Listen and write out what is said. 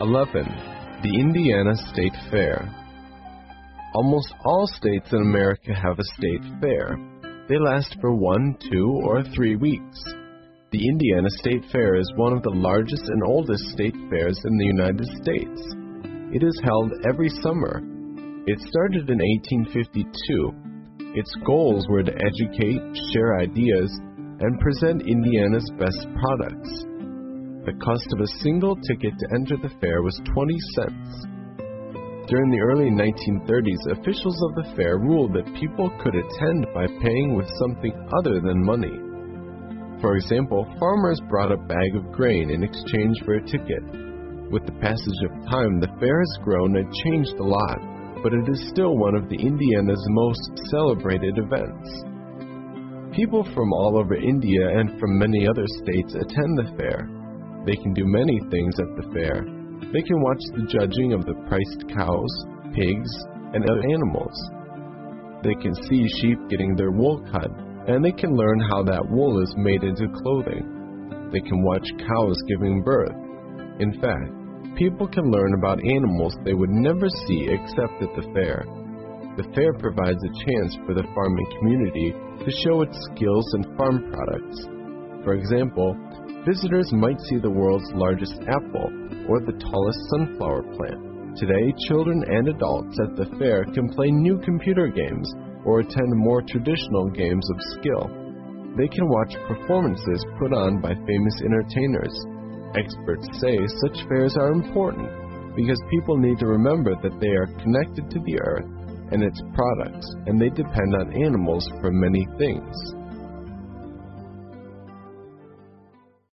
11. The Indiana State Fair. Almost all states in America have a state fair. They last for 1, 2, or 3 weeks. The Indiana State Fair is one of the largest and oldest state fairs in the United States. It is held every summer. It started in 1852. Its goals were to educate, share ideas, and present Indiana's best products. The cost of a single ticket to enter the fair was 20 cents. During the early 1930s, officials of the fair ruled that people could attend by paying with something other than money. For example, farmers brought a bag of grain in exchange for a ticket. With the passage of time, the fair has grown and changed a lot, but it is still one of the Indiana's most celebrated events. People from all over India and from many other states attend the fair. They can do many things at the fair. They can watch the judging of the priced cows, pigs, and other animals. They can see sheep getting their wool cut, and they can learn how that wool is made into clothing. They can watch cows giving birth. In fact, people can learn about animals they would never see except at the fair. The fair provides a chance for the farming community to show its skills and farm products. For example, visitors might see the world's largest apple or the tallest sunflower plant. Today, children and adults at the fair can play new computer games or attend more traditional games of skill. They can watch performances put on by famous entertainers. Experts say such fairs are important because people need to remember that they are connected to the earth and its products, and they depend on animals for many things.